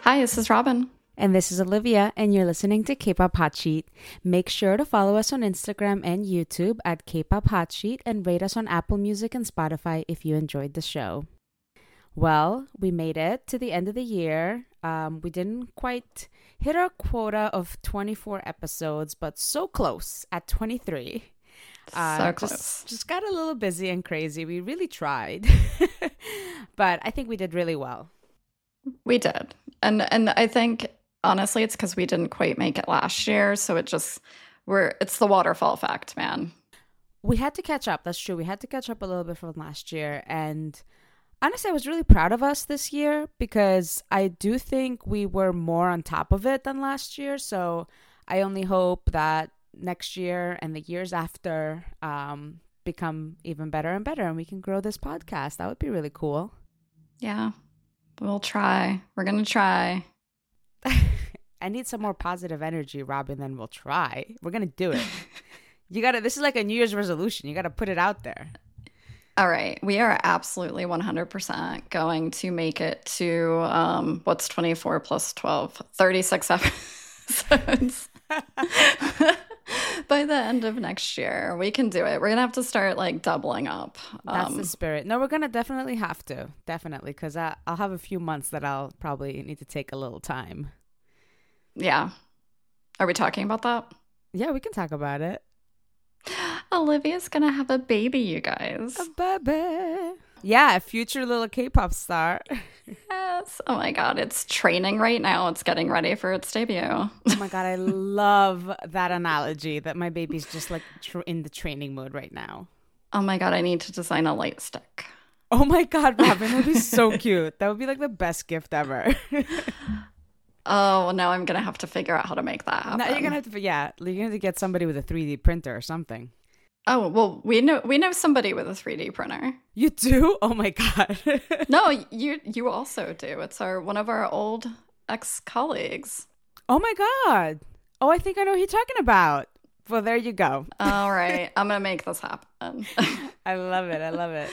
Hi, this is Robin. And this is Olivia, and you're listening to K-Pop Hot Sheet. Make sure to follow us on Instagram and YouTube at K-Pop Hot Sheet and rate us on Apple Music and Spotify if you enjoyed the show. Well, we made it to the end of the year. We didn't quite hit our quota of 24 episodes, but so close at 23. So close. Just got a little busy and crazy. We really tried, but I think we did really well. We did. And I think, honestly, it's because we didn't quite make it last year. So it's the waterfall effect, man. We had to catch up. That's true. We had to catch up a little bit from last year. And honestly, I was really proud of us this year because I do think we were more on top of it than last year. So I only hope that next year and the years after become even better and better and we can grow this podcast. That would be really cool. Yeah, we'll try. We're going to try. I need some more positive energy, Robin, then we'll try. We're going to do it. This is like a New Year's resolution. You got to put it out there. All right. We are absolutely 100% going to make it to, what's 24 plus 12? 36 episodes. By the end of next year. We can do it. We're going to have to start doubling up. That's the spirit. No, we're going to definitely have to. Definitely. Because I'll have a few months that I'll probably need to take a little time. Yeah. Are we talking about that? Yeah, we can talk about it. Olivia's going to have a baby, you guys. A baby. Yeah, a future little K-pop star. Yes. Oh my God. It's training right now. It's getting ready for its debut. Oh my God. I love that analogy that my baby's just in the training mode right now. Oh my God. I need to design a light stick. Oh my God, Robin. That would be so cute. That would be the best gift ever. Oh, now I'm going to have to figure out how to make that happen. Now you're going to have to get somebody with a 3D printer or something. Oh, well, we know somebody with a 3D printer. You do? Oh my God. No, you also do. It's one of our old ex-colleagues. Oh my God. Oh, I think I know who you're talking about. Well, there you go. All right. I'm going to make this happen. I love it. I love it.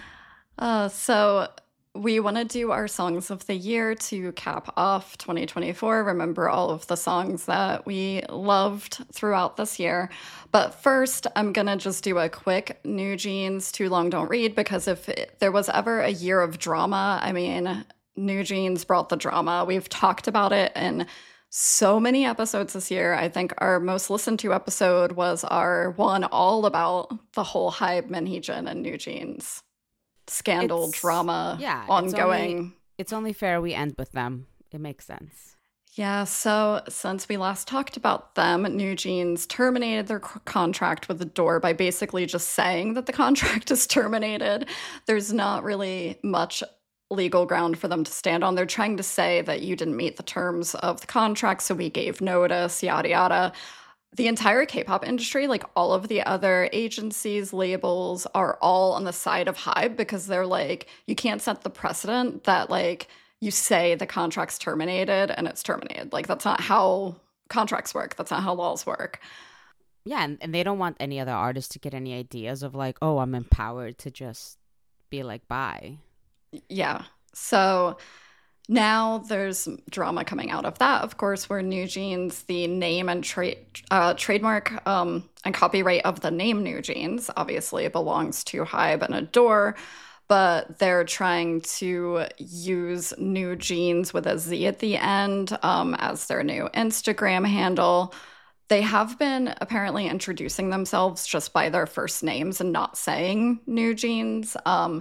So we want to do our songs of the year to cap off 2024. Remember all of the songs that we loved throughout this year. But first, I'm going to just do a quick New Jeans Too Long Don't Read, because if there was ever a year of drama, I mean, New Jeans brought the drama. We've talked about it in so many episodes this year. I think our most listened to episode was our one all about the whole Hybe, Minheejin, and New Jeans scandal, drama, ongoing. It's only fair we end with them. It makes sense. Yeah, so since we last talked about them, New Jeans terminated their contract with Adore by basically just saying that the contract is terminated. There's not really much legal ground for them to stand on. They're trying to say that you didn't meet the terms of the contract, so we gave notice, yada, yada. The entire K-pop industry, all of the other agencies, labels, are all on the side of Hybe because they're you can't set the precedent that, you say the contract's terminated and it's terminated. That's not how contracts work. That's not how laws work. Yeah, and they don't want any other artists to get any ideas of oh, I'm empowered to just be bye. Yeah. So now there's drama coming out of that, of course, where New Jeans, the name and trademark and copyright of the name New Jeans, obviously belongs to Hybe and Adore, but they're trying to use New Jeans with a Z at the end as their new Instagram handle. They have been apparently introducing themselves just by their first names and not saying New Jeans.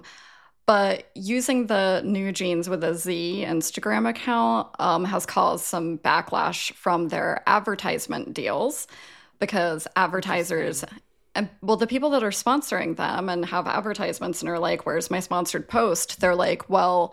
But using the New Jeans with a Z Instagram account has caused some backlash from their advertisement deals because advertisers, the people that are sponsoring them and have advertisements and are where's my sponsored post? They're well,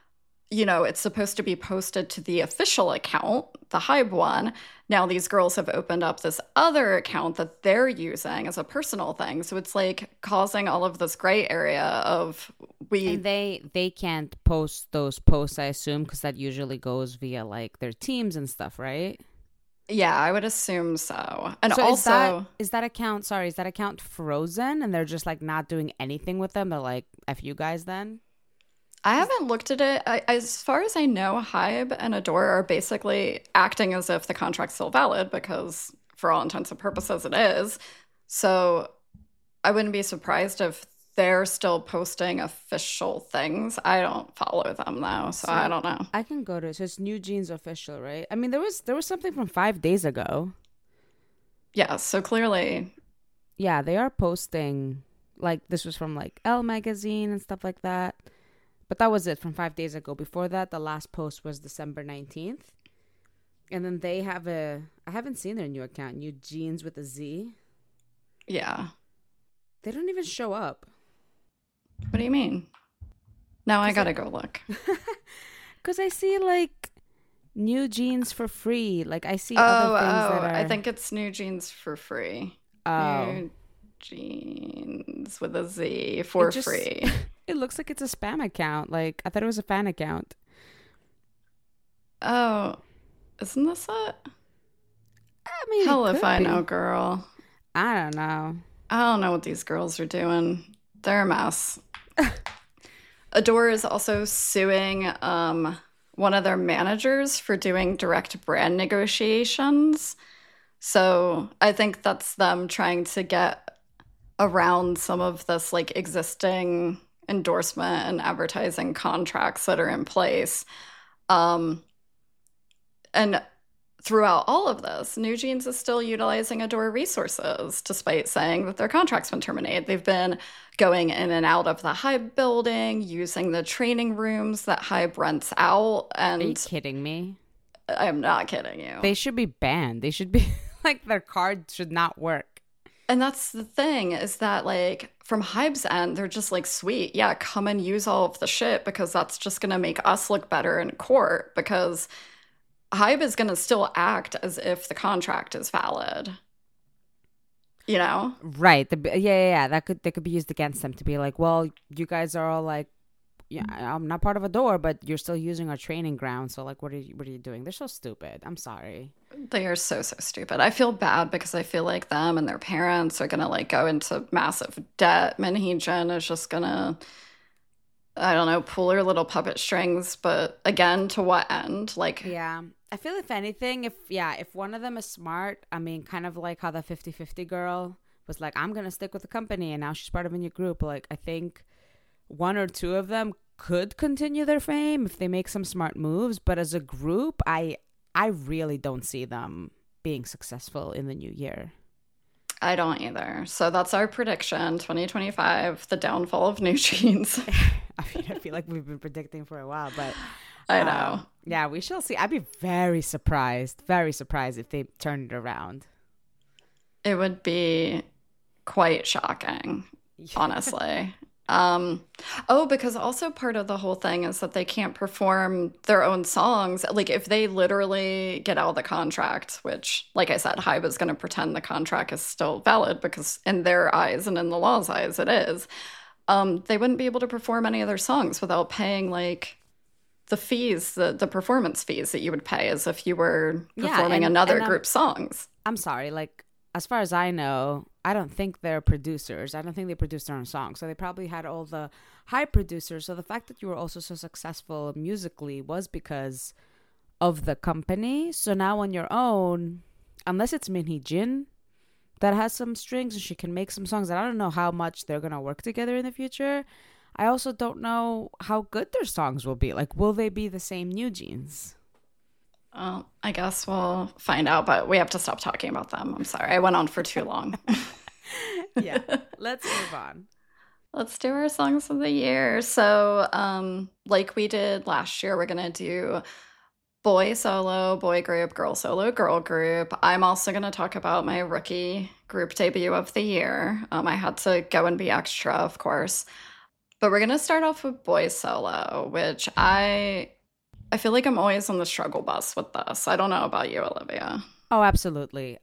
it's supposed to be posted to the official account, the Hybe one. Now these girls have opened up this other account that they're using as a personal thing. So it's causing all of this gray area of And they can't post those posts, I assume, because that usually goes via their teams and stuff, right? Yeah, I would assume so. And so also, is that account frozen and they're just not doing anything with them? They're F you guys then? I haven't looked at it. As far as I know, Hybe and Adore are basically acting as if the contract's still valid because, for all intents and purposes, it is. So I wouldn't be surprised if they're still posting official things. I don't follow them though, so I So don't know. I can go to so it's New Jeans official, right? I mean, there was something from 5 days ago. Yeah, so clearly, Yeah, they are posting like this was from like Elle magazine and stuff like that. But that was it from 5 days ago. Before that, the last post was December 19th. And then they have I haven't seen their new account, New Jeans with a Z. yeah. They don't even show up. What do you mean? Now I Cause gotta go look. Cause I see like new jeans for free. Like I see other Oh, things that oh, I are think it's New Jeans for free. oh. New Jeans with a Z It for just free. it looks like it's a spam account. Like I thought it was a fan account. Oh, isn't this it? I mean, it Hell if could I know, be. girl. I don't know. I don't know what these girls are doing. They're a mess. Adore is also suing one of their managers for doing direct brand negotiations. So I think that's them trying to get around some of this like existing endorsement and advertising contracts that are in place. Um, and throughout all of this, New Jeans is still utilizing Adore resources, despite saying that their contract's been terminated. They've been going in and out of the Hybe building, using the training rooms that Hybe rents out. Are you And kidding me? I'm not kidding you. They should be banned. They should be like their card should not work. And that's the thing is that, like, from Hybe's end, they're just like, sweet, yeah, come and use all of the shit because that's just going to make us look better in court because Hybe is going to still act as if the contract is valid, you know? Right. Yeah. That could be used against them to be like, well, you guys are all like, yeah, I'm not part of a door, but you're still using our training ground. So like, what are you doing? They're so stupid. I'm sorry. They are so, so stupid. I feel bad because I feel like them and their parents are going to like go into massive debt. Minhee Jin is just going to, I don't know, pull her little puppet strings. But again, to what end? Like, Yeah. I feel if anything, if one of them is smart, I mean, kind of like how the 50/50 girl was like, I'm going to stick with the company and now she's part of a new group. Like, I think one or two of them could continue their fame if they make some smart moves. But as a group, I really don't see them being successful in the new year. I don't either. So that's our prediction 2025, the downfall of New Jeans. I mean, I feel like we've been predicting for a while, but I know. yeah, we shall see. I'd be very surprised if they turned it around. It would be quite shocking, honestly. Because also part of the whole thing is that they can't perform their own songs. Like if they literally get out of the contract, which, like I said, Hybe is going to pretend the contract is still valid because in their eyes and in the law's eyes it is. They wouldn't be able to perform any of their songs without paying like the fees, the performance fees that you would pay as if you were Yeah, performing and another I'm group's songs. I'm sorry, like as far as I know, I don't think they're producers. I don't think they produce their own songs. So they probably had all the high producers. So the fact that you were also so successful musically was because of the company. So now on your own, unless it's Minhee Jin that has some strings and she can make some songs, and I don't know how much they're gonna work together in the future. I also don't know how good their songs will be. Like, will they be the same New Jeans? Well, I guess we'll find out, but we have to stop talking about them. I'm sorry. I went on for too long. Yeah, let's move on. Let's do our songs of the year. So, like we did last year, we're gonna do boy solo, boy group, girl solo, girl group. I'm also gonna talk about my rookie group debut of the year. I had to go and be extra, of course. But we're gonna start off with boy solo, which I feel like I'm always on the struggle bus with this. I don't know about you, Olivia. Oh, absolutely.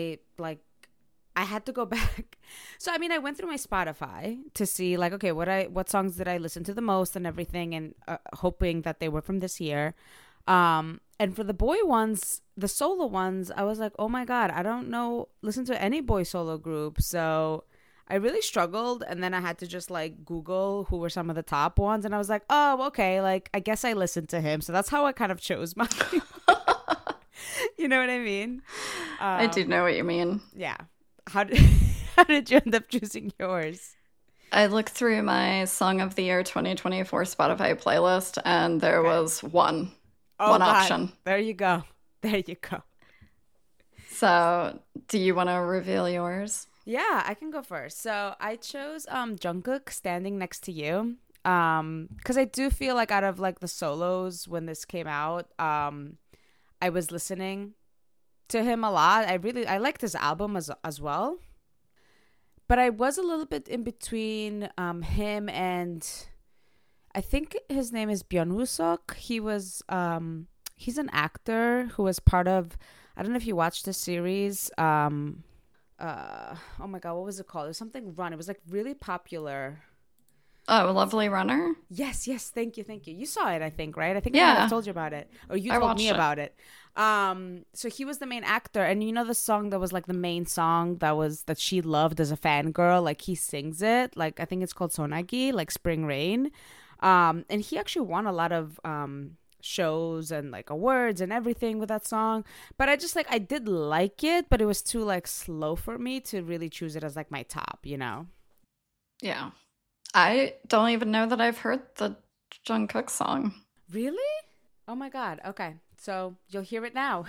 I had to go back. So I mean, I went through my Spotify to see like, okay, what songs did I listen to the most and everything, and hoping that they were from this year. And for the boy ones, the solo ones, I was like, oh my God, I don't know, listen to any boy solo group. So I really struggled, and then I had to just like Google who were some of the top ones, and I was like, oh, okay, like I guess I listened to him, so that's how I kind of chose my. You know what I mean? I do know what you mean. Yeah. How did how did you end up choosing yours? I looked through my Song of the Year 2024 Spotify playlist, and there was one God. option. There you go. There you go. So, do you want to reveal yours? Yeah, I can go first. So I chose Jungkook, Standing Next to You. Because I do feel like out of like the solos when this came out, I was listening to him a lot. I liked his album as well. But I was a little bit in between him and I think his name is Byung-woo Seok. He's an actor who was part of, I don't know if you watched the series. Oh my god, what was it called? It was something Run. It was like really popular. Oh, Lovely Runner? Yes, thank you. You saw it, I think, right? I think Yeah. I told you about it. Or you told me about it. So he was the main actor, and you know the song that was like the main song that she loved as a fangirl, like he sings it, like I think it's called Sonagi, like Spring Rain. And he actually won a lot of shows and like awards and everything with that song. But I did like it, but it was too like slow for me to really choose it as like my top, you know? Yeah. I don't even know that I've heard the Jungkook song. Really? Oh my god. Okay. So you'll hear it now.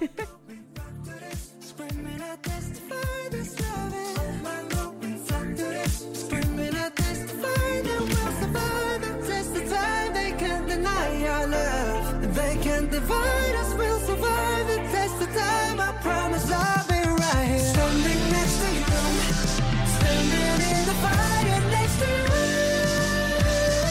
They can divide us, we'll survive the test of time. I promise I'll be right here. Standing next to you, standing in the fire next to you.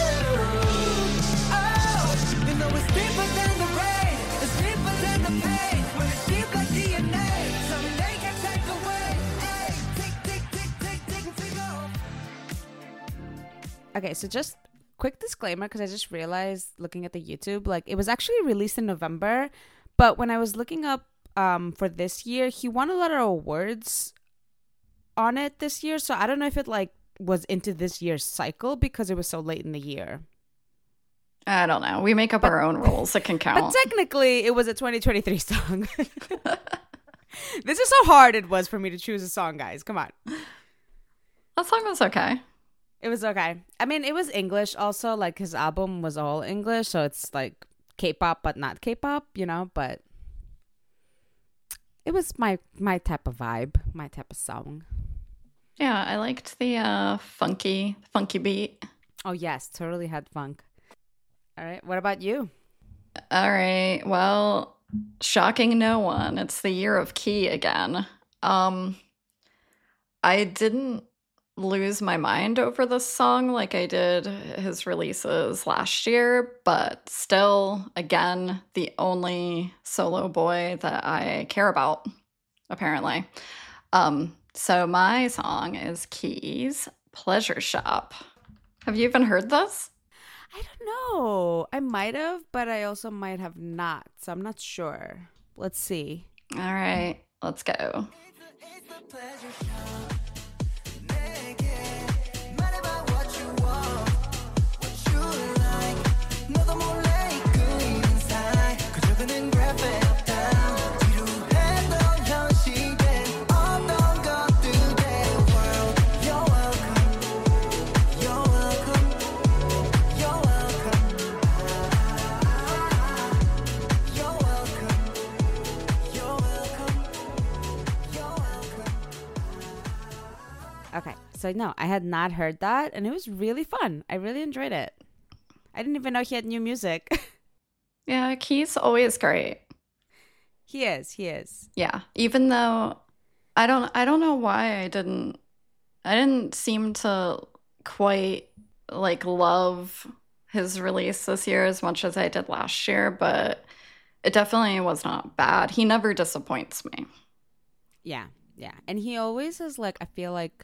Oh, you know it's deeper than the rain, it's deeper than the pain. When it's deep like DNA, something they can take away. Hey, tick, tick, tick, tick, tick, tick, off. Okay, so just quick disclaimer, because I just realized looking at the YouTube, like it was actually released in November, but when I was looking up for this year, he won a lot of awards on it this year, so I don't know if it like was into this year's cycle because it was so late in the year. I don't know. We make up our own rules. It can count. But technically, it was a 2023 song. This is how hard it was for me to choose a song, guys. Come on. That song was okay. It was okay. I mean, it was English also. Like, his album was all English, so it's like K-pop, but not K-pop, you know? But it was my type of vibe, my type of song. Yeah, I liked the funky beat. Oh, yes. Totally had funk. All right. What about you? All right. Well, shocking no one. It's the year of Key again. I didn't lose my mind over this song like I did his releases last year, but still, again, the only solo boy that I care about, apparently. So my song is Key's Pleasure Shop. Have you even heard this? I don't know. I might have, but I also might have not. So I'm not sure. Let's see. All right, let's go. Okay, so no, I had not heard that, and it was really fun. I really enjoyed it. I didn't even know he had new music. Yeah, Key's always great. He is. Yeah, even though I don't know why I didn't seem to quite like love his release this year as much as I did last year, but it definitely was not bad. He never disappoints me. Yeah. And he always has like, I feel like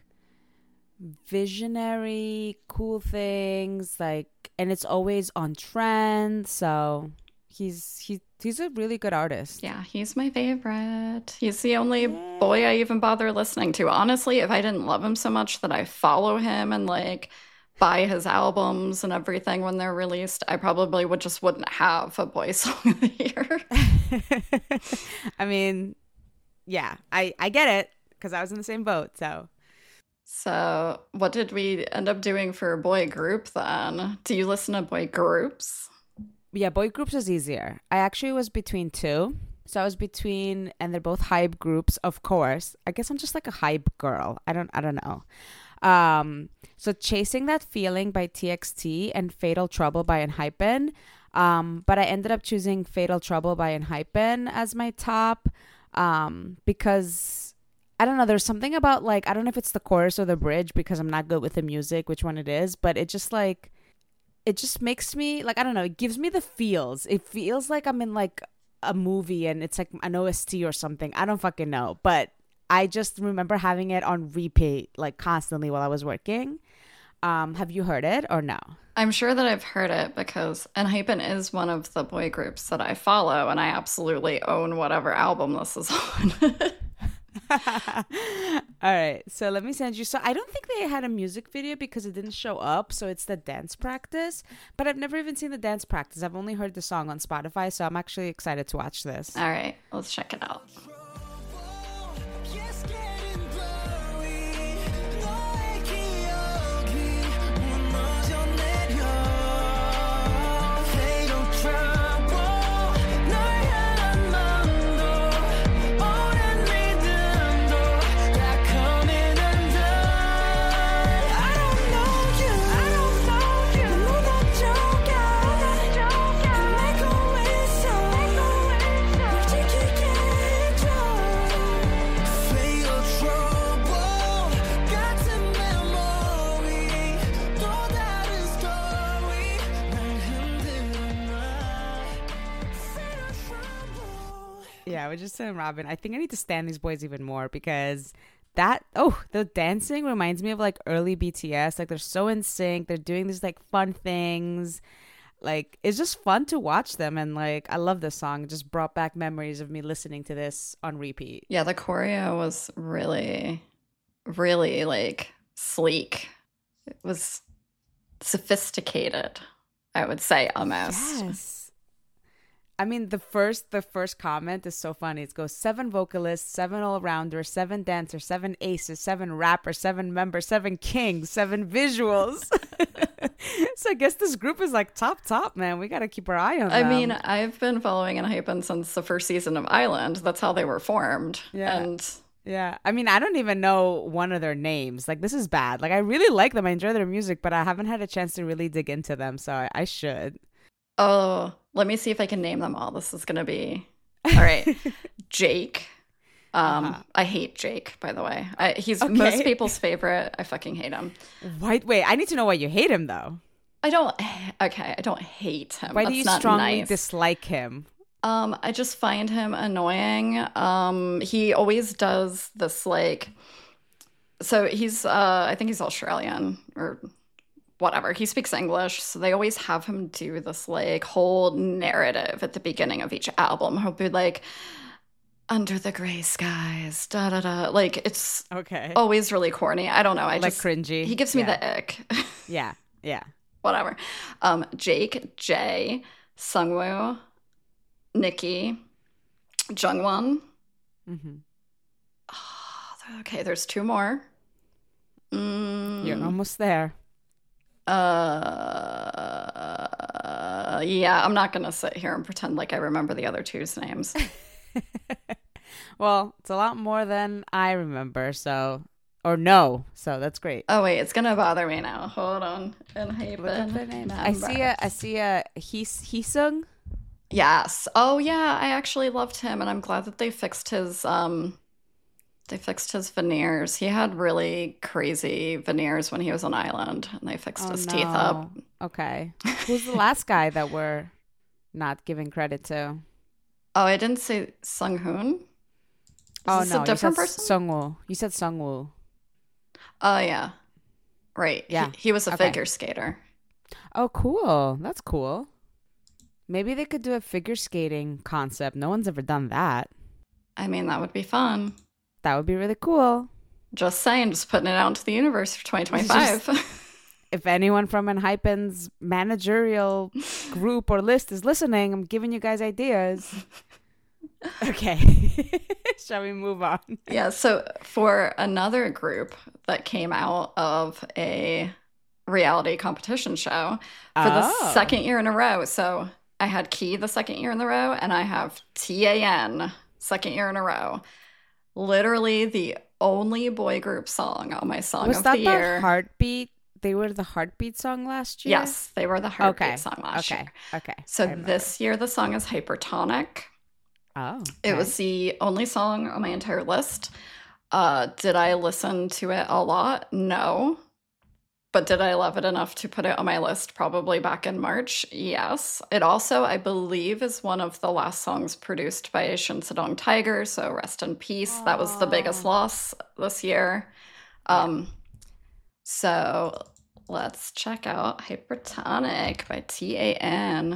visionary, cool things, like, and it's always on trend. So He's a really good artist. Yeah, he's my favorite. He's the only boy I even bother listening to. Honestly, if I didn't love him so much that I follow him and like buy his albums and everything when they're released, I probably wouldn't have a boy song of the year. I mean, yeah, I get it because I was in the same boat. So, what did we end up doing for boy group then? Do you listen to boy groups? Yeah, boy groups is easier. I actually was between two. So I was between, and they're both hype groups, of course. I guess I'm just like a hype girl. I don't know. So Chasing That Feeling by TXT and Fatal Trouble by Enhypen. But I ended up choosing Fatal Trouble by Enhypen as my top. Because I don't know, there's something about like, I don't know if it's the chorus or the bridge because I'm not good with the music, which one it is, but it just makes me like, I don't know, it gives me the feels. It feels like I'm in like a movie and it's like an OST or something. I don't fucking know, but I just remember having it on repeat like constantly while I was working. Have you heard it or no? I'm sure that I've heard it because Enhypen is one of the boy groups that I follow, and I absolutely own whatever album this is on. All right, so let me send you. So I don't think they had a music video because it didn't show up. So it's the dance practice, but I've never even seen the dance practice. I've only heard the song on Spotify, so I'm actually excited to watch this. All right, let's check it out. Yeah, we're just saying Robin. I think I need to stand these boys even more because the dancing reminds me of like early BTS. Like they're so in sync. They're doing these like fun things. Like it's just fun to watch them, and like I love this song. It just brought back memories of me listening to this on repeat. Yeah, the choreo was really, really like sleek. It was sophisticated, I would say, almost. Yes. I mean, the first comment is so funny. It goes 7 vocalists, 7 all-rounders, 7 dancers, 7 aces, 7 rappers, 7 members, 7 kings, 7 visuals. So I guess this group is like top, man. We got to keep our eye on them. I mean, I've been following Enhypen since the first season of Island. That's how they were formed. Yeah. And yeah. I mean, I don't even know one of their names. Like, this is bad. Like, I really like them. I enjoy their music, but I haven't had a chance to really dig into them. So I should. Oh, let me see if I can name them all. This is going to be all right. Jake. I hate Jake, by the way. He's most people's favorite. I fucking hate him. Wait, I need to know why you hate him, though. I don't hate him. Why do you strongly dislike him? I just find him annoying. He always does this like, so he's, I think he's Australian or whatever. He speaks English, so they always have him do this like whole narrative at the beginning of each album. He'll be like, under the gray skies, da da da. Like it's always really corny. I don't know. I like just cringy. He gives me the ick. Yeah. Whatever. Jake, Jay, Sungwoo, Nikki, Jungwon. Mm-hmm. Oh, okay, there's 2 more. You're almost there. Yeah, I'm not gonna sit here and pretend like I remember the other 2's names. Well, it's a lot more than I remember, so that's great. Oh wait, it's gonna bother me now. Hold on. I see a Heesung. Yes. Oh yeah, I actually loved him, and I'm glad that they fixed his veneers. He had really crazy veneers when he was on Island, and they fixed his teeth up. Okay. Who's the last guy that we're not giving credit to? Oh, I didn't say Sunghoon. Oh no, a different person? Sungwoo. You said Sungwoo. Oh yeah, right. Yeah, he was a figure skater. Oh, cool. That's cool. Maybe they could do a figure skating concept. No one's ever done that. I mean, that would be fun. That would be really cool. Just saying, just putting it out into the universe for 2025. If anyone from Enhypen's managerial group or list is listening, I'm giving you guys ideas. Okay. Shall we move on? Yeah, so for another group that came out of a reality competition show for the second year in a row. So I had Key the second year in a row, and I have TAN second year in a row. Literally the only boy group song on my song Was of that the year. Heartbeat? They were the Heartbeat song last year? Yes, they were the Heartbeat song last year. Okay. So this year the song is Hypertonic. Oh. Okay. It was the only song on my entire list. Did I listen to it a lot? No. But did I love it enough to put it on my list probably back in March? Yes. It also, I believe, is one of the last songs produced by Shinsadong Tiger, so rest in peace. That was the biggest loss this year. So let's check out Hypertonic by TAN.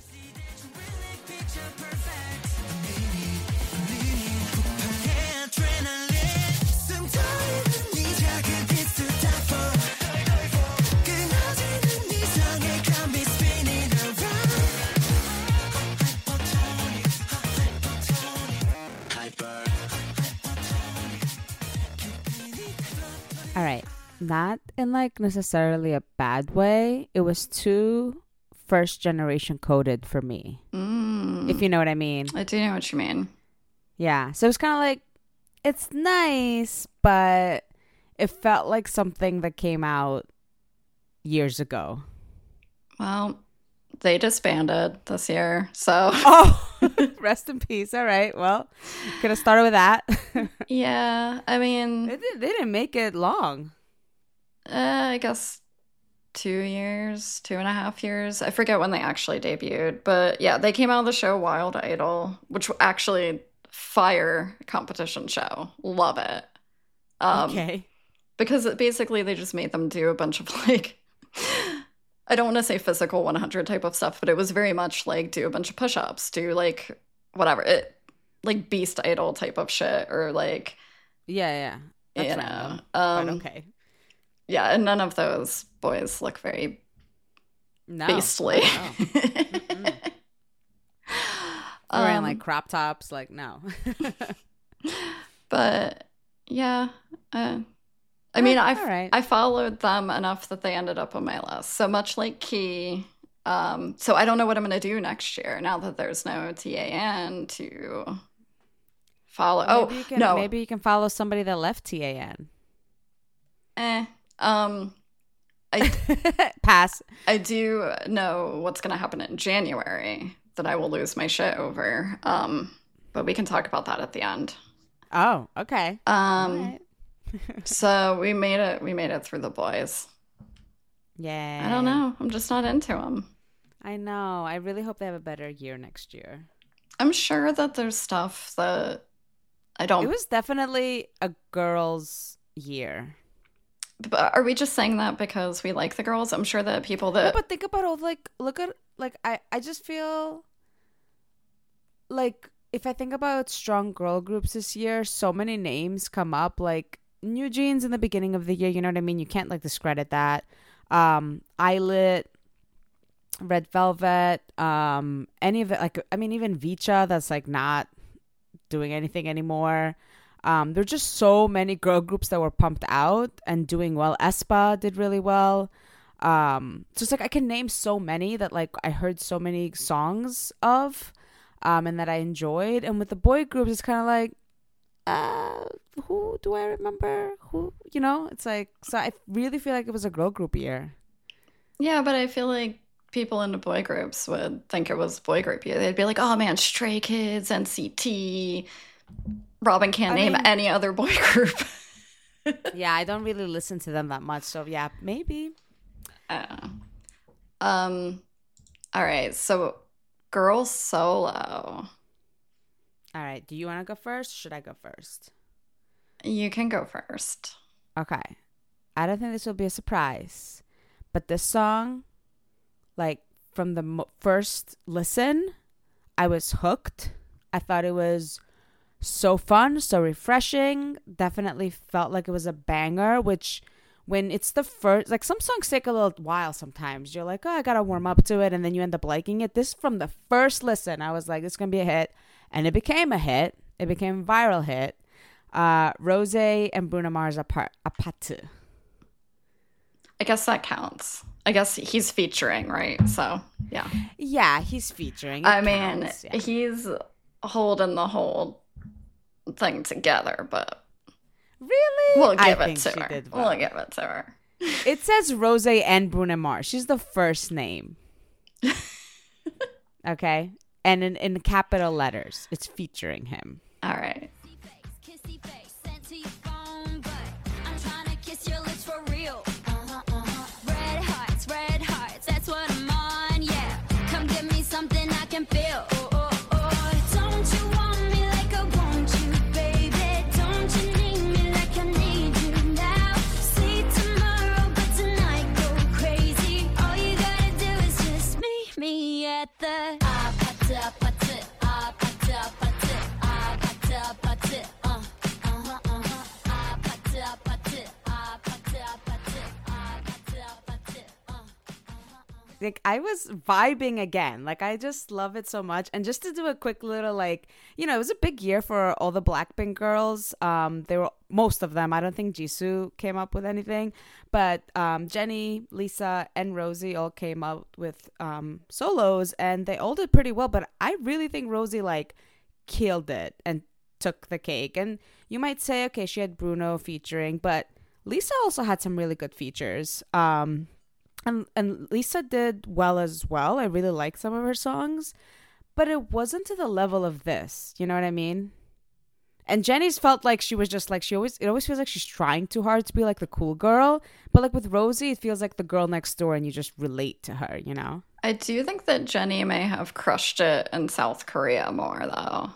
All right. Not in like necessarily a bad way. It was too first generation coded for me. If you know what I mean. I do know what you mean. Yeah. So it's kind of like, it's nice, but it felt like something that came out years ago. Well, they disbanded this year, so. Oh, rest in peace. All right. Well, could have started with that. Yeah, I mean. They didn't make it long. I guess 2 years, 2.5 years. I forget when they actually debuted. But yeah, they came out of the show Wild Idol, which actually fire competition show. Love it. Okay. Because basically they just made them do a bunch of like, I don't want to say physical 100 type of stuff, but it was very much like do a bunch of push-ups, do like whatever, like Beast Idol type of shit, or like, Yeah. That's you random, know, but okay. Yeah, and none of those boys look very No. beastly. No. Wearing like crop tops, like no. But yeah, I mean, right. I followed them enough that they ended up on my list. So much like Key. So I don't know what I'm going to do next year now that there's no TAN to follow. No. Maybe you can follow somebody that left TAN. Pass. I do know what's going to happen in January that I will lose my shit over. But we can talk about that at the end. Oh, okay. Right. So we made it through the boys. Yeah. I don't know. I'm just not into them. I know. I really hope they have a better year next year. I'm sure that there's stuff that I don't. It was definitely a girls' year. But are we just saying that because we like the girls? I'm sure that people that. No, but think about all look at I just feel like if I think about strong girl groups this year, so many names come up, like New Jeans in the beginning of the year. You know what I mean? You can't like discredit that. Islet, Red Velvet, any of it. Like I mean, even Vicha, that's like not doing anything anymore. There's just so many girl groups that were pumped out and doing well. aespa did really well. So it's like I can name so many that like I heard so many songs of, and that I enjoyed. And with the boy groups, it's kind of like, who do I remember? Who, you know? It's like, so I really feel like it was a girl group year. Yeah, but I feel like people into boy groups would think it was boy group year. They'd be like, oh man, Stray Kids, NCT. Robin can't name any other boy group. Yeah, I don't really listen to them that much. So yeah, maybe. All right, so girl solo. All right, do you want to go first? Should I go first? You can go first. Okay. I don't think this will be a surprise, but this song, like, from the first listen, I was hooked. I thought it was so fun, so refreshing. Definitely felt like it was a banger, which when it's the first, like some songs take a little while sometimes. You're like, oh, I gotta warm up to it, and then you end up liking it. This, from the first listen, I was like, this is gonna be a hit. And it became a hit. It became a viral hit. Rose and Bruno Mars Apatu. I guess that counts. I guess he's featuring, right? So, yeah. Yeah, he's featuring. It I mean, counts, yeah. he's holding the whole thing together, but Really? we'll I give it think to she her. did well. We'll give it to her. It says Rose and Bruno Mars. She's the first name. Okay? And in capital letters, it's featuring him. All right. Kissy face sent to your phone, but I'm trying to kiss your lips for real. Red hearts, that's what I'm on, yeah. Come give me something I can feel. Don't you want me like I want you, baby? Don't you need me like I need you now? See tomorrow, but tonight go crazy. All you gotta do is just meet me at the Like, I was vibing again. Like, I just love it so much. And just to do a quick little, like, you know, it was a big year for all the Blackpink girls. They were, most of them. I don't think Jisoo came up with anything, but Jennie, Lisa, and Rosie all came out with solos, and they all did pretty well. But I really think Rosie, like, killed it and took the cake. And you might say, okay, she had Bruno featuring, but Lisa also had some really good features. And Lisa did well as well. I really like some of her songs, but it wasn't to the level of this. You know what I mean? And Jennie's felt like she was just like, it always feels like she's trying too hard to be like the cool girl. But like with Rosie, it feels like the girl next door and you just relate to her, you know? I do think that Jennie may have crushed it in South Korea more, though.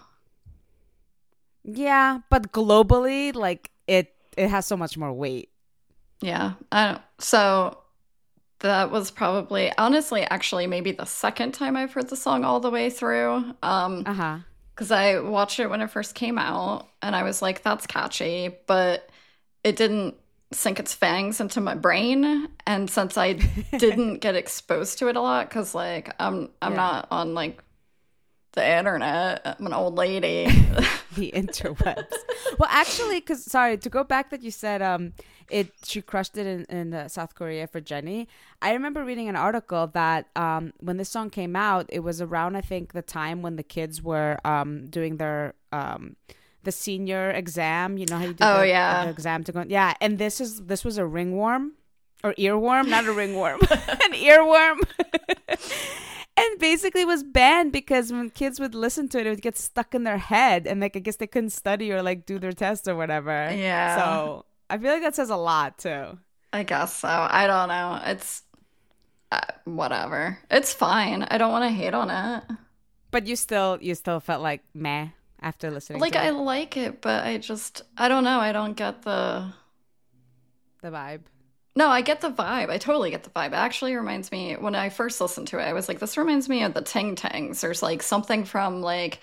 Yeah, but globally, like it has so much more weight. Yeah. So that was probably, honestly, actually, maybe the second time I've heard the song all the way through. Because I watched it when it first came out, and I was like, that's catchy, but it didn't sink its fangs into my brain. And since I didn't get exposed to it a lot, because like I'm not on like the internet, I'm an old lady. The interwebs. Well, actually, because sorry to go back that you said she crushed it in South Korea for Jennie. I remember reading an article that when this song came out, it was around, I think, the time when the kids were doing their the senior exam. You know how you do the exam to go. Yeah, and this was a ringworm or earworm, not a ringworm, an earworm. And basically was banned because when kids would listen to it, it would get stuck in their head, and like I guess they couldn't study or like do their test or whatever. Yeah. So I feel like that says a lot too. I guess so. I don't know. It's whatever. It's fine. I don't want to hate on it. But you still felt like meh after listening. Like to I it? like it, but I don't know. I don't get the vibe. No, I get the vibe. I totally get the vibe. It actually reminds me, when I first listened to it, I was like, this reminds me of the Ting Tings. There's like something from like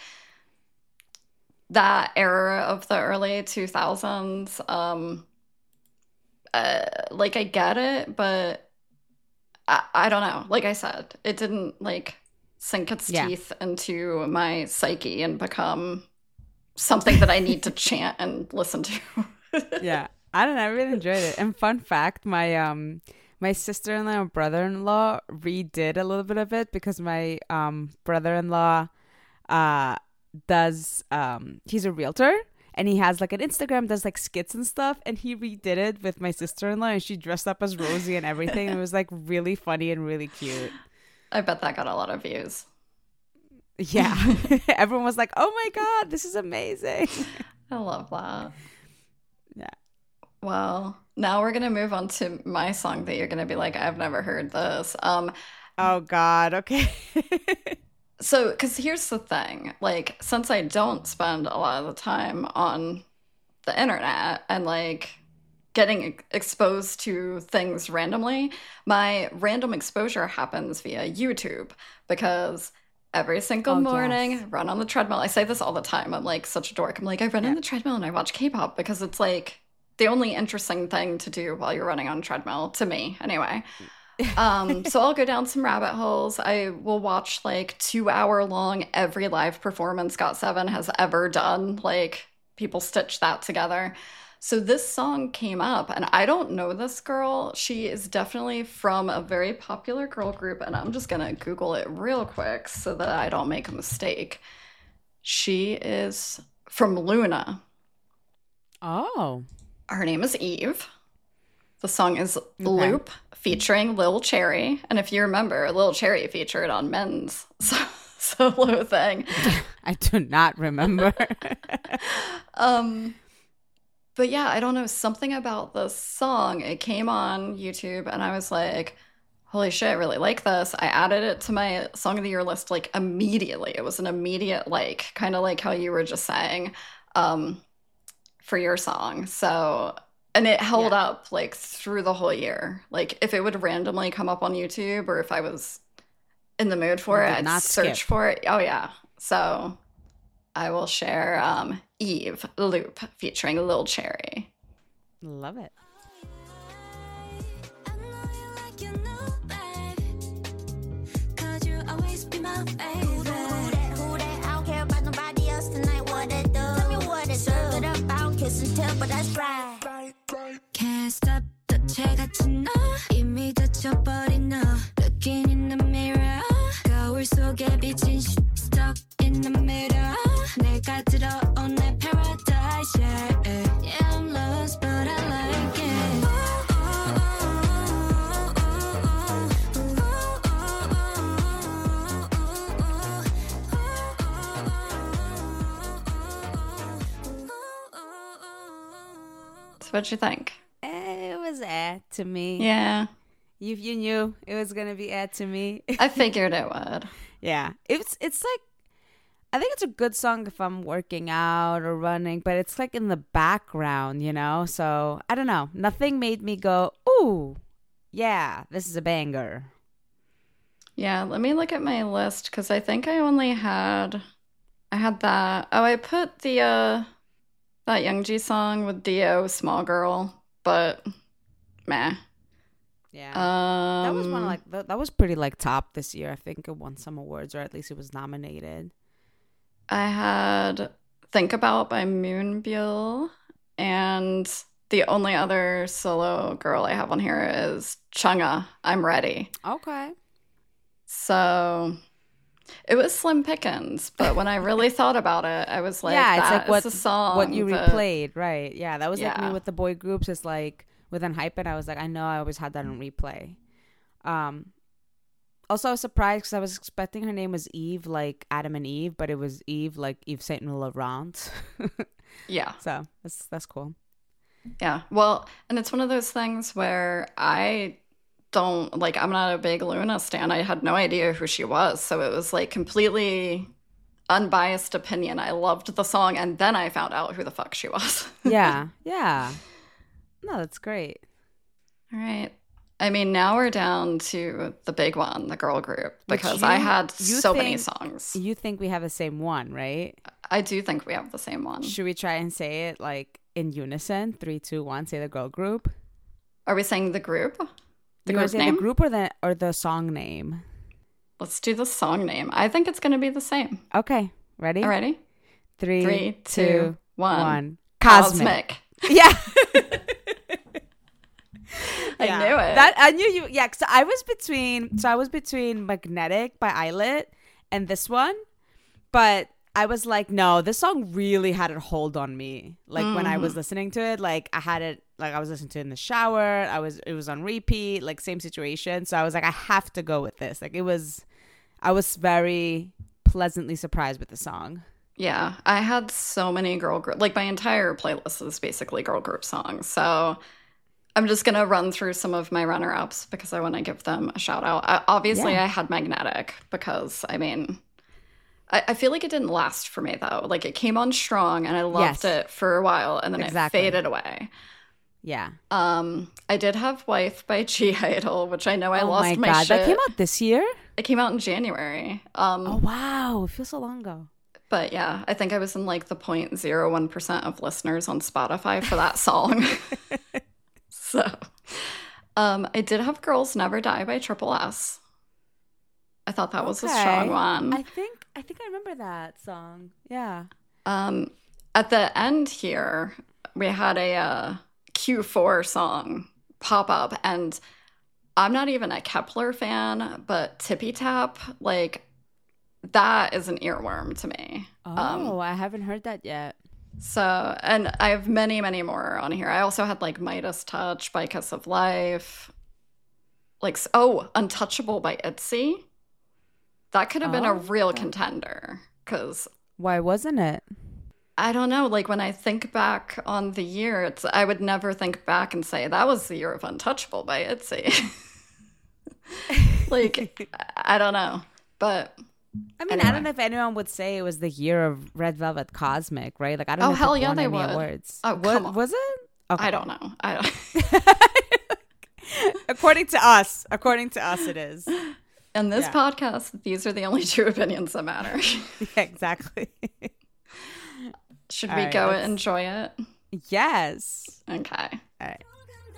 that era of the early 2000s. Like I get it, but I don't know. Like I said, it didn't like sink its teeth into my psyche and become something that I need to chant and listen to. Yeah. I don't know. I really enjoyed it. And fun fact, my sister-in-law and brother-in-law redid a little bit of it because my brother-in-law does he's a realtor, and he has like an Instagram, does like skits and stuff, and he redid it with my sister-in-law, and she dressed up as Rosie and everything. It was like really funny and really cute. I bet that got a lot of views. Yeah. Everyone was like, oh my God, this is amazing. I love that. Yeah. Well, now we're going to move on to my song that you're going to be like, I've never heard this. Oh, God. Okay. So, because here's the thing. Like, since I don't spend a lot of the time on the internet and, like, getting exposed to things randomly, my random exposure happens via YouTube because every single Oh, morning, yes. I run on the treadmill. I say this all the time. I'm like such a dork. I'm like, I run on the treadmill and I watch K-pop because it's like the only interesting thing to do while you're running on a treadmill, to me, anyway. So I'll go down some rabbit holes. I will watch like 2 hour long every live performance GOT7 has ever done. Like people stitch that together. So this song came up, and I don't know this girl. She is definitely from a very popular girl group, and I'm just gonna Google it real quick so that I don't make a mistake. She is from Luna. Oh. Her name is Eve. The song is Loop featuring Lil Cherry. And if you remember, Lil Cherry featured on Men's solo thing. I do not remember. But yeah, I don't know, something about this song. It came on YouTube and I was like, holy shit, I really like this. I added it to my Song of the Year list like immediately. It was an immediate like, kind of like how you were just saying for your song. So, and it held up like through the whole year. Like if it would randomly come up on YouTube or if I was in the mood for it, I'd search for it. Oh yeah. So I will share Eve Loop featuring Lil Cherry. Love it. I know you like you know, babe. 'Cause you always be my favorite. Who that? I don't care about nobody else tonight. What it do? Tell me what it serve it up. I don't kiss and tell, but that's right. Can't stop the 채같은 너 이미 다쳐버린 너 Looking in the mirror 거울 속에 비친 stuck in the middle 내가 들어온 내 paradise yeah I'm lost but I like it So what'd you think? It was to me. Yeah, You knew it was gonna be to me. I figured it would. Yeah. It's like I think it's a good song if I'm working out or running, but it's like in the background, you know? So I don't know. Nothing made me go, ooh, yeah, this is a banger. Yeah, let me look at my list because I think I only had that. Oh, I put the that Youngji song with Dio, Small Girl, but meh. Yeah. That was one of like that was pretty like top this year. I think it won some awards, or at least it was nominated. I had Think About by Moonbyul, and the only other solo girl I have on here is Chungha, I'm Ready. Okay. So it was slim pickings, but when I really thought about it, I was like, yeah, it's that like is the song what you that- replayed, right? Yeah, that was like me Yeah. with the boy groups. It's like with Unhypen, I was like, I know I always had that on replay. Also, I was surprised because I was expecting her name was Eve, like Adam and Eve, but it was Eve, like Yves Saint Laurent. Yeah. So that's cool. Yeah. Well, and it's one of those things where I don't like, I'm not a big Luna stan. I had no idea who she was. So it was like completely unbiased opinion. I loved the song and then I found out who the fuck she was. Yeah, yeah. No, that's great. All right. I mean, now we're down to the big one, the girl group, Which because you- I had you so many think- songs. You think we have the same one, right? I do think we have the same one. Should we try and say it like in unison? 3, 2, 1. Say the girl group. Are we saying the group? The You wanna group say name? the group or the song name? Let's do the song name. I think it's going to be the same. Okay, ready? All righty? 3, 3, 2, 2, 1. 1. Cosmic. Yeah. I knew it. That I knew you. Yeah, so I was between Magnetic by Islet and this one, but I was like, no, this song really had a hold on me. Like when I was listening to it, like I had it, like I was listening to it in the shower. It was on repeat, like same situation. So I was like, I have to go with this. Like I was very pleasantly surprised with the song. Yeah, I had so many girl group, like my entire playlist is basically girl group songs. So I'm just going to run through some of my runner-ups because I want to give them a shout out. Obviously, Yeah. I had Magnetic because, I mean, I feel like it didn't last for me though. Like it came on strong and I loved Yes. it for a while and then Exactly. it faded away. Yeah. I did have Wife by G Idol, which I know I lost my my God. shit. That came out this year? It came out in January. Oh, wow. It feels so long ago. But yeah, I think I was in like the 0.01% of listeners on Spotify for that song. So, I did have Girls Never Die by Triple S. I thought that was a strong one. I think I remember that song. Yeah. At the end here, we had a Q4 song pop up, and I'm not even a Kepler fan, but Tippy Tap, like, that is an earworm to me. Oh, I haven't heard that yet. So, and I have many, many more on here. I also had like Midas Touch by Kiss of Life. Like, Untouchable by ITZY. That could have been a real contender, because Why wasn't it? I don't know. Like, when I think back on the year, I would never think back and say that was the year of Untouchable by ITZY. Like, I don't know. But I mean, I don't know if anyone would say it was the year of Red Velvet Cosmic, right? Like, I don't know if hell it yeah, won they any would. awards. Oh, come on. Was it? Okay. I don't know. According to us, it is. In this podcast, these are the only two opinions that matter. Yeah, exactly. Should All we right, go let's- enjoy it? Yes. Okay. All right.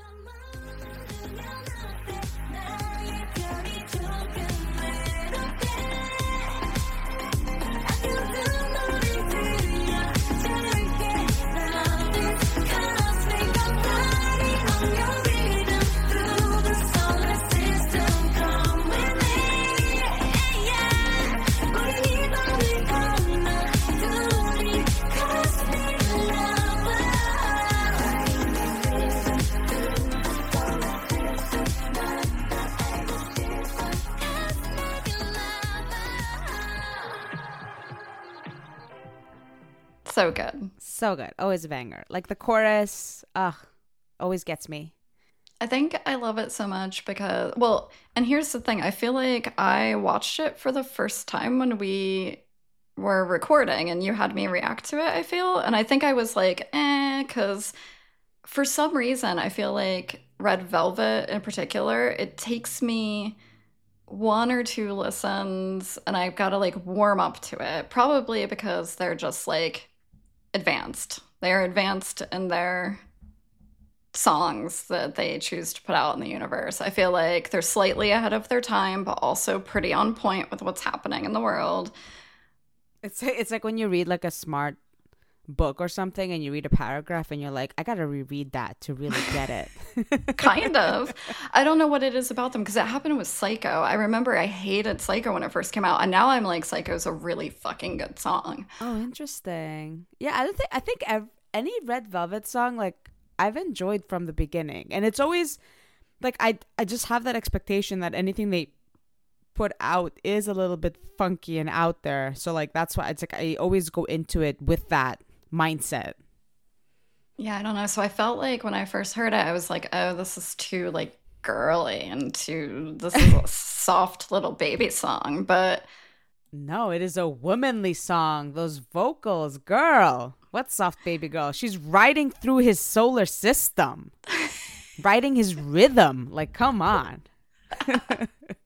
So good. So good. Always a banger. Like the chorus, always gets me. I think I love it so much because, well, and here's the thing. I feel like I watched it for the first time when we were recording and you had me react to it, I feel. And I think I was like, because for some reason, I feel like Red Velvet in particular, it takes me one or two listens and I've got to like warm up to it. Probably because they're just like advanced. They're advanced in their songs that they choose to put out in the universe. I feel like they're slightly ahead of their time, but also pretty on point with what's happening in the world. It's like when you read like a smart book or something and you read a paragraph and you're like, I gotta reread that to really get it. Kind of. I don't know what it is about them because it happened with Psycho. I remember I hated Psycho when it first came out, and now I'm like, Psycho's a really fucking good song. Oh, interesting. Yeah, I think any Red Velvet song, like, I've enjoyed from the beginning. And it's always like I just have that expectation that anything they put out is a little bit funky and out there. So like that's why it's like I always go into it with that mindset. Yeah, I don't know. So I felt like when I first heard it, I was like, oh, this is too like girly and this is a soft little baby song. But no, it is a womanly song. Those vocals, girl. What soft baby girl? She's riding through his solar system, riding his rhythm. Like, come on. The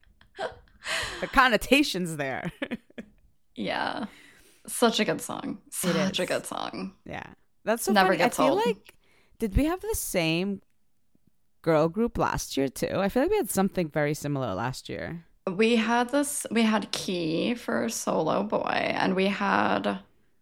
connotations there. yeah, such a good song. Such a good song. Yeah. That's so Never funny. gets I feel old. like, did we have the same girl group last year too? I feel like we had something very similar last year. We had Key for Solo Boy, and we had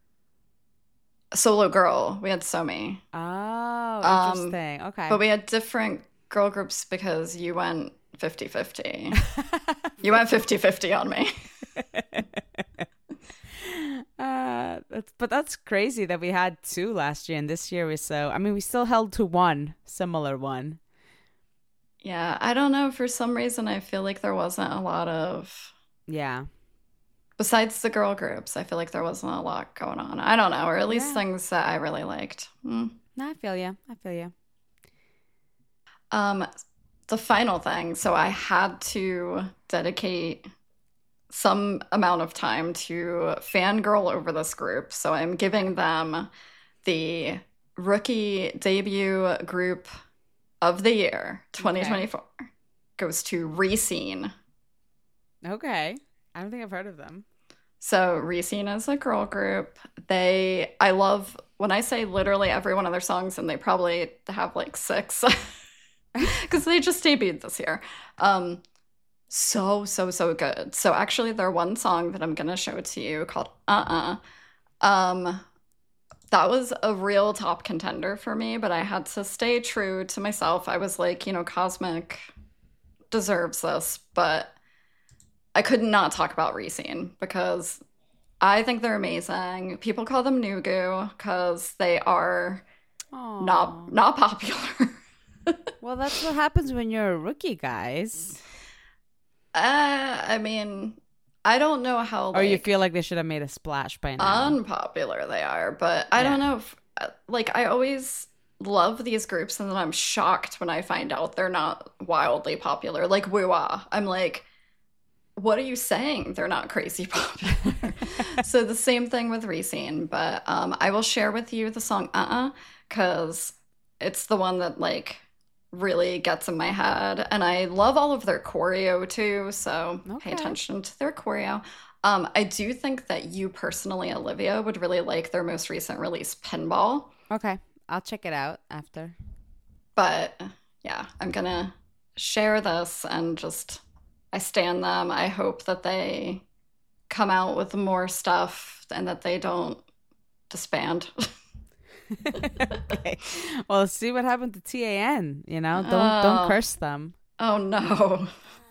Solo Girl. We had Somi. Oh, interesting. Okay. But we had different girl groups because you went 50-50. You went 50-50 on me. But that's crazy that we had two last year and this year we we still held to one similar one. Yeah, I don't know. For some reason, I feel like there wasn't a lot of... Yeah. Besides the girl groups, I feel like there wasn't a lot going on. I don't know, or at least things that I really liked. No, I feel you. The final thing, so I had to dedicate some amount of time to fangirl over this group. So I'm giving them the rookie debut group of the year 2024 goes to Reseen. Okay. I don't think I've heard of them. So Reseen is a girl group. I love, when I say literally every one of their songs, and they probably have like 6 because they just debuted this year. So good. So actually their one song that I'm gonna show to you called that was a real top contender for me, but I had to stay true to myself. I was like, Cosmic deserves this, but I could not talk about Reseen because I think they're amazing. People call them Nugu because they are not popular. Well, that's what happens when you're a rookie, guys. I mean, I don't know how. Or you feel like they should have made a splash by now. Unpopular they are, but I don't know if, I always love these groups, and then I'm shocked when I find out they're not wildly popular. Like Woo-ah, I'm like, what are you saying? They're not crazy popular. So the same thing with Reseen, but I will share with you the song because it's the one that really gets in my head, and I love all of their choreo too, so pay attention to their choreo. I do think that you personally, Olivia, would really like their most recent release, Pinball. Okay, I'll check it out after. But yeah, I'm gonna share this and I stand them. I hope that they come out with more stuff and that they don't disband. Okay. Well, see what happened to TAN. Don't curse them. Oh no.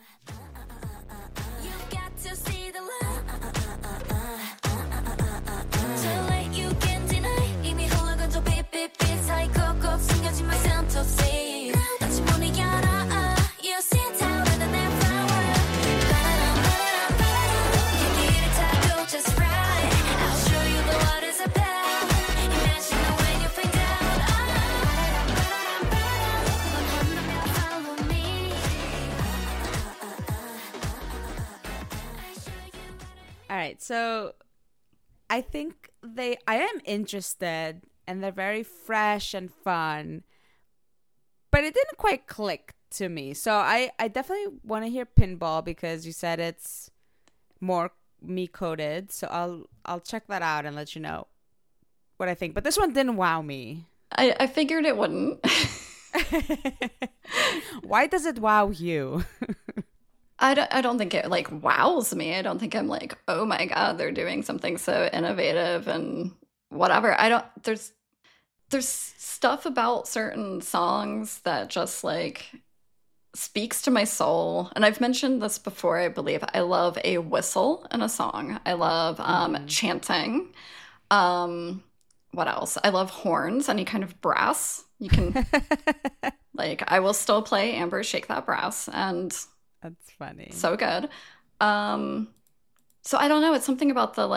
You got to see the light. So late you can't deny. 이미 흘러간 저 빛빛빛 사이 꼭꼭 숨겨진 my fantasy. 다시 문을 열어. You sit down and then flower. 얘기를 타고 just right. I'll show you the what is about. Imagine when you find out. Follow me. All right, so I think I am interested, and they're very fresh and fun, but it didn't quite click to me. So I definitely want to hear Pinball because you said it's more me coded. So I'll check that out and let you know what I think. But this one didn't wow me. I figured it wouldn't. Why does it wow you? I don't think it wows me. I don't think I'm like, oh my God, they're doing something so innovative and whatever. There's stuff about certain songs that just speaks to my soul. And I've mentioned this before, I believe. I love a whistle in a song. I love chanting. What else? I love horns, any kind of brass. You can I will still play Amber Shake That Brass, and That's funny. so good. So I don't know. It's something about the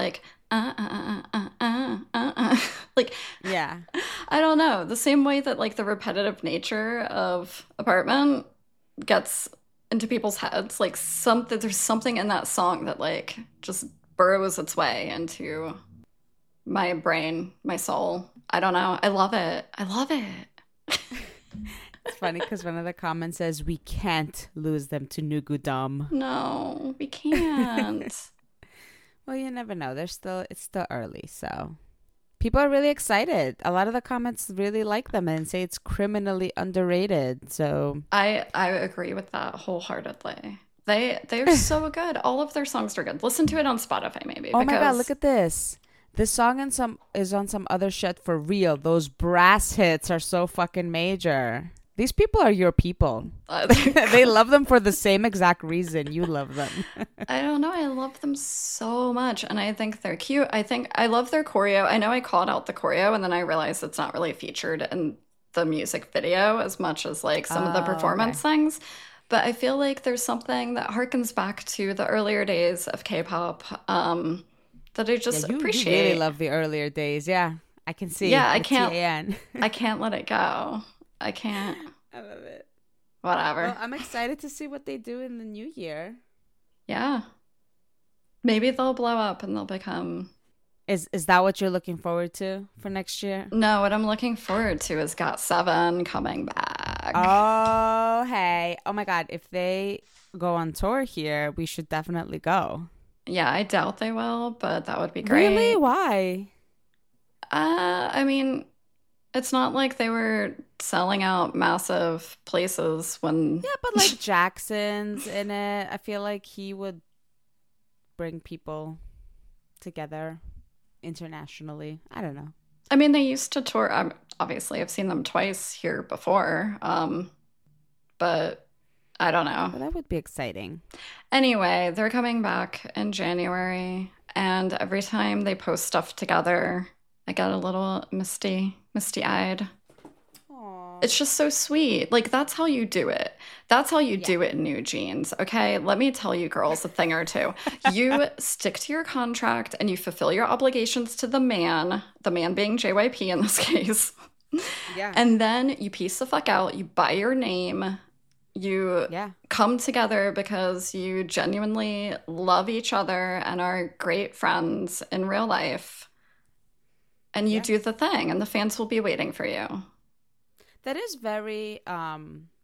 Yeah. I don't know. The same way that the repetitive nature of Apartment gets into people's heads. There's something in that song that just burrows its way into my brain, my soul. I don't know. I love it. I love it. It's funny because one of the comments says we can't lose them to Nugudum. No, we can't. Well, you never know. It's still early, so people are really excited. A lot of the comments really like them and say it's criminally underrated. So I agree with that wholeheartedly. They're so good. All of their songs are good. Listen to it on Spotify, maybe. oh my God, look at this. This song is on some other shit for real. Those brass hits are so fucking major. These people are your people. They love them for the same exact reason you love them. I don't know. I love them so much. And I think they're cute. I love their choreo. I know I called out the choreo and then I realized it's not really featured in the music video as much as some of the performance things. But I feel like there's something that harkens back to the earlier days of K-pop that I just appreciate. You really love the earlier days. Yeah, I can see. Yeah, I can't. I can't let it go. I can't. I love it. Whatever. Well, I'm excited to see what they do in the new year. Yeah. Maybe they'll blow up and they'll become... Is that what you're looking forward to for next year? No, what I'm looking forward to is GOT7 coming back. back. Oh, hey. Oh my God. If they go on tour here, we should definitely go. Yeah, I doubt they will, but that would be great. Really? Why? I mean, it's not like they were selling out massive places when. Yeah, but like Jackson's in it. I feel like he would bring people together internationally. I don't know. I mean, they used to tour. Obviously, I've seen them twice here before, but I don't know. But that would be exciting. Anyway, they're coming back in January, and every time they post stuff together, I get a little misty-eyed. It's just so sweet. Like, that's how you do it. That's how you do it in New Jeans, okay? Let me tell you girls a thing or two. You stick to your contract and you fulfill your obligations to the man being JYP in this case. Yeah. And then you piece the fuck out. You buy your name. You come together because you genuinely love each other and are great friends in real life. And you do the thing, and the fans will be waiting for you. That is very, I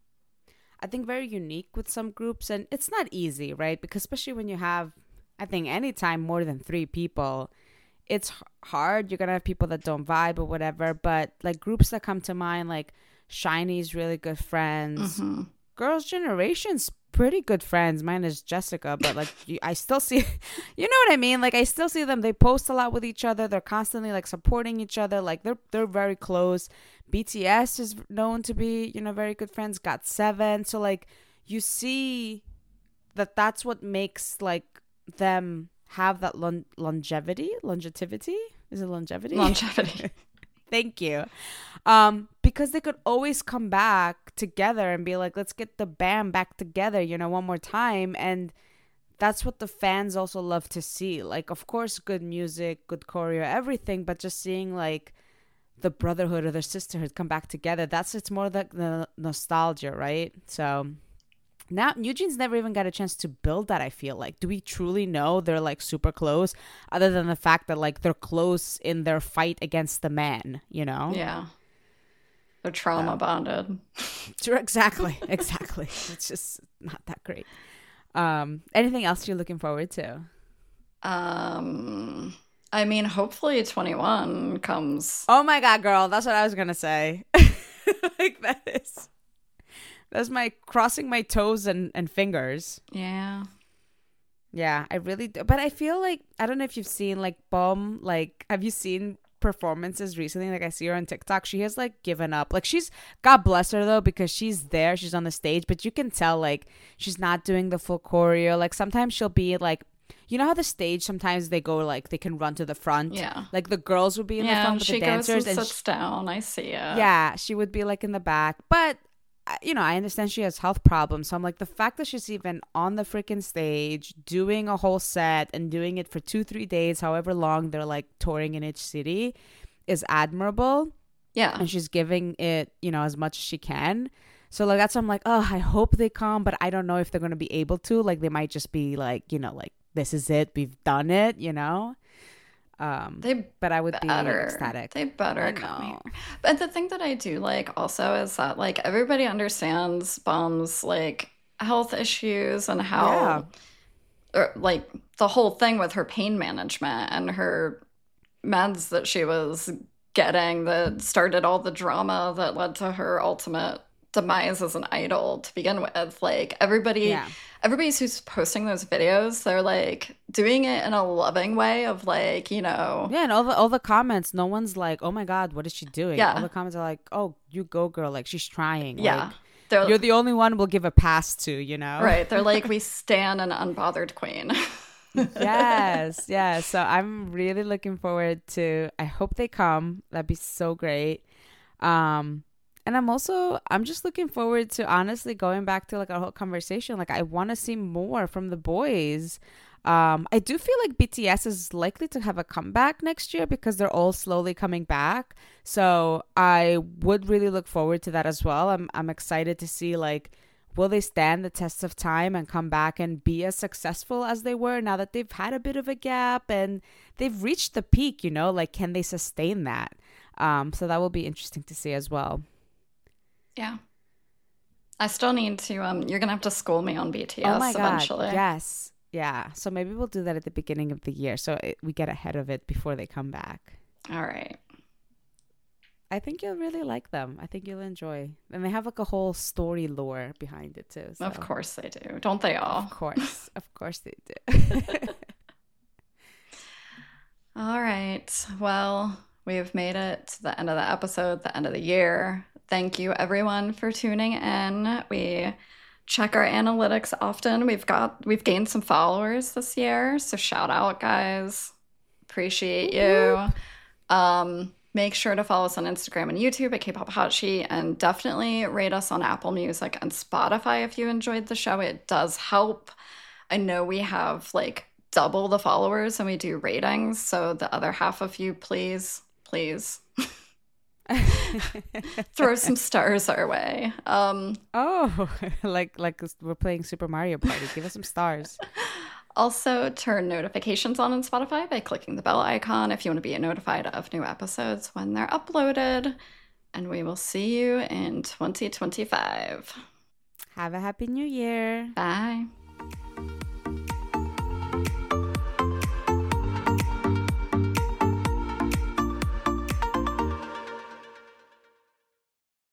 think, very unique with some groups. And it's not easy, right? Because especially when you have, I think, anytime more than 3 people, it's hard. You're going to have people that don't vibe or whatever. But like groups that come to mind, like SHINee's really good friends. Mm-hmm. Girls' Generation's pretty good friends. Mine is Jessica, but like I still see, you know what I mean? Like I still see them. They post a lot with each other. They're constantly like supporting each other. Like they're very close. BTS is known to be, you know, very good friends. GOT7. So like you see that's what makes like them have that longevity. Is it longevity? Longevity. Thank you. Because they could always come back together and be like, let's get the band back together, you know, one more time. And that's what the fans also love to see. Like, of course, good music, good choreo, everything, but just seeing like the brotherhood or the sisterhood come back together. It's more like the nostalgia, right? So now New Jeans never even got a chance to build that, I feel like. Do we truly know they're like super close, other than the fact that like they're close in their fight against the man, you know? Yeah. They're trauma bonded. Exactly. It's just not that great. Anything else you're looking forward to? I mean, hopefully 21 comes. Oh my God, girl. That's what I was going to say. Like that's my crossing my toes and fingers. Yeah. Yeah, I really do. But I feel like, I don't know if you've seen like Bum, like, have you seen performances recently? Like I see her on TikTok. She has like given up. Like God bless her though, because she's on the stage, but you can tell like she's not doing the full choreo. Like sometimes she'll be like, you know how the stage sometimes they go like they can run to the front. Yeah. Like the girls would be in the front with the dancers, and sits down. I see it. Yeah, she would be like in the back, but. You know, I understand she has health problems. So I'm like, the fact that she's even on the freaking stage doing a whole set and doing it for 2-3 days, however long they're like touring in each city, is admirable. Yeah. And she's giving it, you know, as much as she can. So like that's, I'm like, oh, I hope they come, but I don't know if they're going to be able to. Like they might just be like, you know, like this is it. We've done it, you know. But I would be ecstatic. They better come here. But the thing that I do like also is that like everybody understands Bum's like health issues and how or, like the whole thing with her pain management and her meds that she was getting that started all the drama that led to her ultimate demise as an idol to begin with. Like everybody's who's posting those videos, they're like doing it in a loving way of like, you know. Yeah, and all the comments, no one's like, oh my God, what is she doing? Yeah. All the comments are like, oh, you go girl, like she's trying. Yeah. Like, you're the only one we'll give a pass to, you know? Right. They're like, we stan an unbothered queen. Yes. Yeah. So I'm really looking forward to, I hope they come. That'd be so great. And I'm just looking forward to honestly going back to like our whole conversation. Like I want to see more from the boys. I do feel like BTS is likely to have a comeback next year because they're all slowly coming back. So I would really look forward to that as well. I'm excited to see like, will they stand the test of time and come back and be as successful as they were now that they've had a bit of a gap and they've reached the peak, you know, like can they sustain that? So that will be interesting to see as well. Yeah. I still need to, you're going to have to school me on BTS Oh my God. eventually. Yes. Yeah. So maybe we'll do that at the beginning of the year so we get ahead of it before they come back. All right. I think you'll really like them. I think you'll enjoy. And they have like a whole story lore behind it too. So. Of course they do. Don't they all? Of course. Of course they do. All right. Well, we've made it to the end of the episode, the end of the year. Thank you everyone for tuning in. We check our analytics often. We've gained some followers this year, so shout out, guys. Appreciate you. Make sure to follow us on Instagram and YouTube at K-Pop Hot Sheet, and definitely rate us on Apple Music and Spotify if you enjoyed the show. It does help. I know we have like double the followers and we do ratings, so the other half of you, please throw some stars our way. Oh, like we're playing Super Mario Party. Give us some stars. Also, turn notifications on Spotify by clicking the bell icon if you want to be notified of new episodes when they're uploaded. And we will see you in 2025. Have a happy new year. Bye.